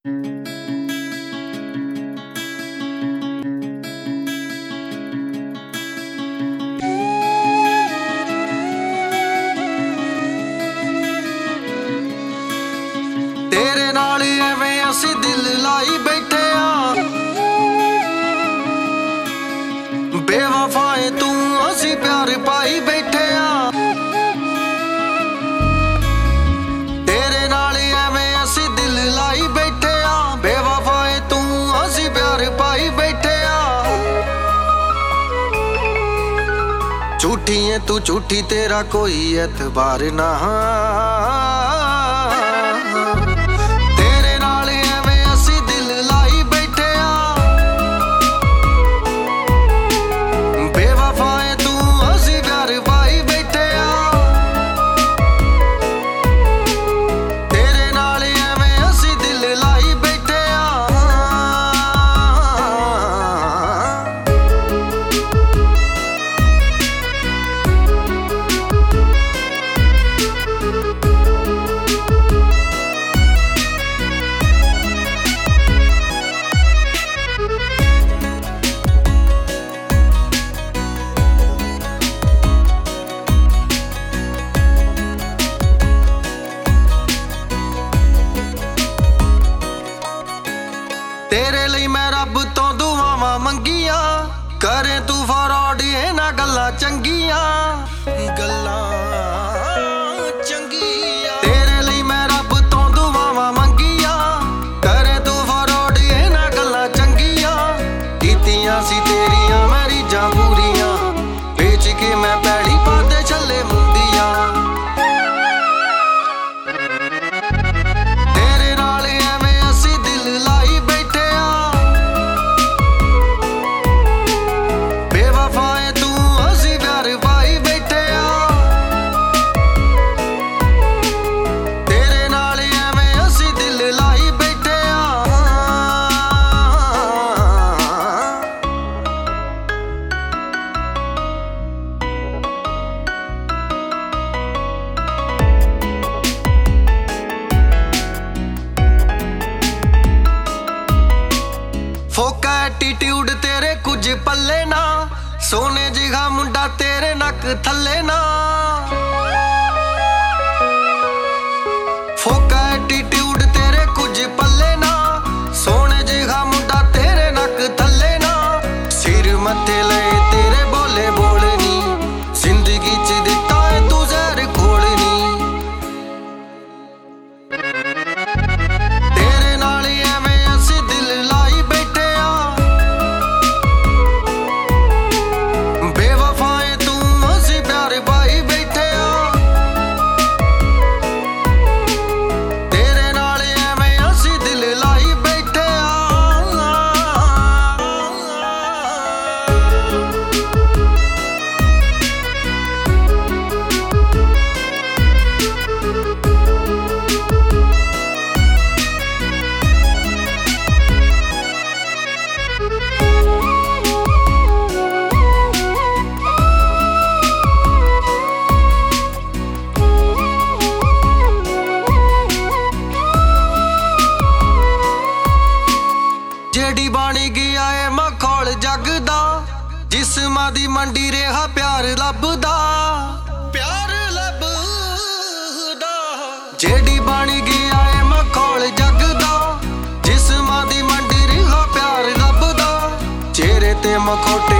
तेरे नाल एवें असीं दिल लाई बैठे आ, बेवफाए तू असीं प्यार पाई बैठे आ। तेरे नाल एवें असीं दिल लाई बैठे आ, बेवफाए तू असीं प्यार पाई बैठे आ। झूठी है तू झूठी तेरा कोई एतबार ना, तेरे लिए मैं रब तो दुआवां मंगियां, करे तू फरॉड इन्हां गल्लां चंगियां गल्लां चंगियां। तेरे लिए मैं रब तो दुआवां मंगियां, करे तू फरॉड इन्हां गल्लां चंगियां। कीतियां सी तेरियां मैं रीझां पूरियां, बेच के मैं पैड़ी पाते छल्ले मुंदियां। तेरे नाल एवें असीं दिल लाई बैठे आ, बेवफाए तू असीं प्यार पाई बैठे आ। तेरे नाल एवें असीं दिल लाई बैठे आ। फोका एटीट्यूड तेरे कुछ पल्ले ना, सोने जिहा मुंडा तेरे नक थल्ले ना। फोका एटीट्यूड तेरे कुछ पल्ले ना, सोने जिहा मुंडा तेरे नक थल्ले ना। सिर मत्थे ले तेरे बोले बोलनी, जिंदगी च दिता है तू जहर खोलनी। तेरे नाल एवें असीं दिल लाई बैठे आ, बेवफाए तू असीं प्यार पाई बैठे आ। तेरे नाल एवें असीं दिल लाई बैठे आ। जेड़ी बाणी गया है मखौल जग दा, जिस्मां दी मंडी रेहा प्यार लभदा, प्यार लभदा। जेड़ी बाणी गया है मखौल जग दा, जिस्मां दी मंडी रेहा प्यार लभदा। चेहरे ते मखौटे